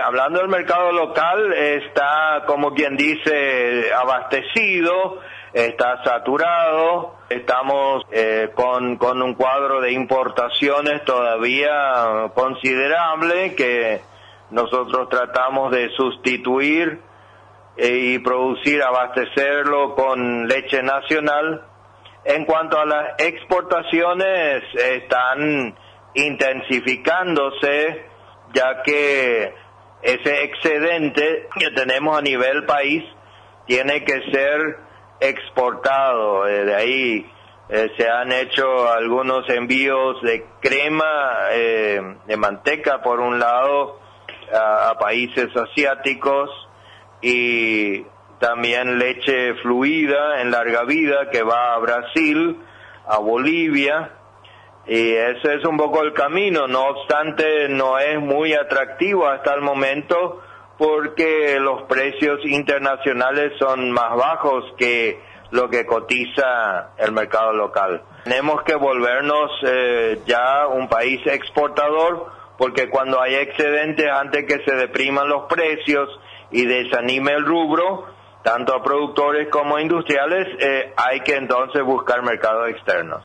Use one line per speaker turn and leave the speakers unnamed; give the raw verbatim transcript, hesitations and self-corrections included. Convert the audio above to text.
hablando del mercado local, está, como quien dice, abastecido, está saturado. Estamos eh, con, con un cuadro de importaciones todavía considerable que nosotros tratamos de sustituir eh, y producir, abastecerlo con leche nacional. En cuanto a las exportaciones, están intensificándose, ya que ese excedente que tenemos a nivel país tiene que ser exportado. Eh, de ahí eh, se han hecho algunos envíos de crema, eh, de manteca por un lado, a, a países asiáticos, y también leche fluida en larga vida que va a Brasil, a Bolivia, y ese es un poco el camino. No obstante, no es muy atractivo hasta el momento porque los precios internacionales son más bajos que lo que cotiza el mercado local. Tenemos que volvernos eh, ya un país exportador, porque cuando hay excedentes, antes que se depriman los precios y desanime el rubro, tanto a productores como a industriales, eh, hay que entonces buscar mercados externos.